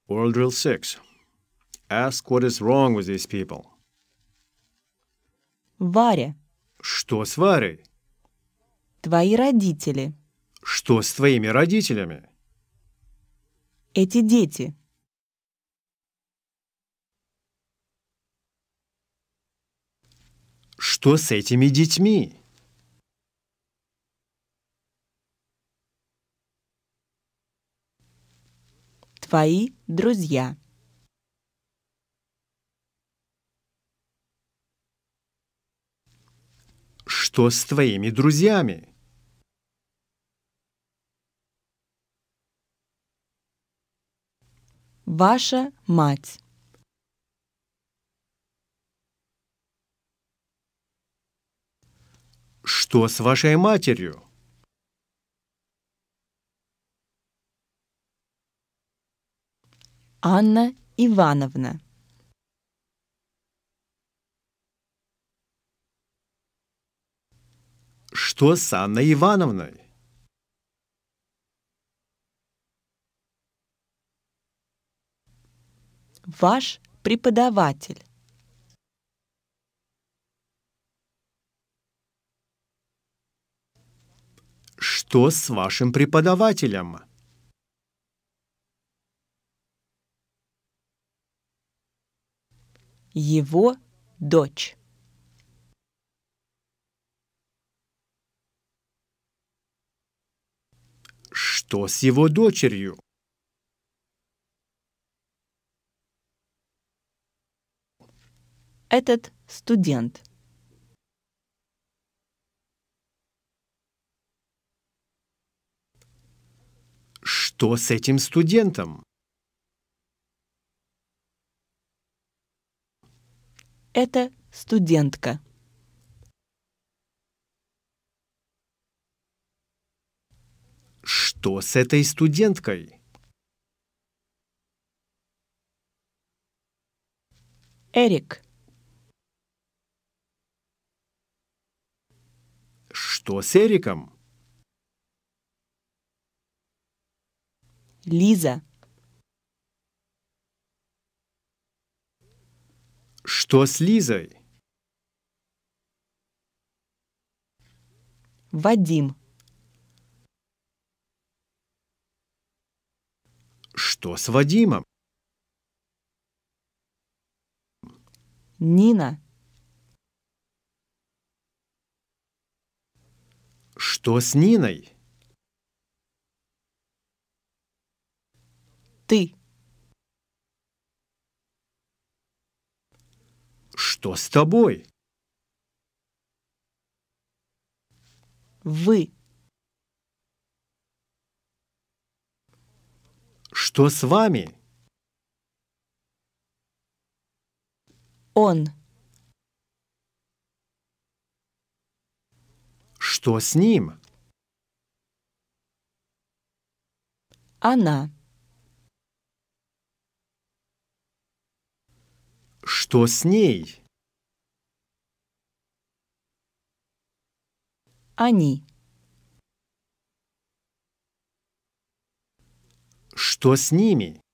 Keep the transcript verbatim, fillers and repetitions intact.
Oral Drill six. Ask what is wrong with these people. Варя, Что с Варей? твои родители, Что с твоими родителями? эти дети, Что с этими детьми? твои друзья, Что с твоими друзьями? ваша мать, Что с вашей матерью? Анна Ивановна, Что с Анной Ивановной? ваш преподаватель, Что с вашим преподавателем? его дочь, Что с его дочерью? этот студент, Что с этим студентом? это студентка, Что с этой студенткой? Эрик, Что с Эриком? Лиза, Что с Лизой? Вадим, Что с Вадимом? Нина, Что с Ниной? ты, Что с тобой? вы, Что с вами? он, Что с ним? она, Что с ней? они, Что с ними?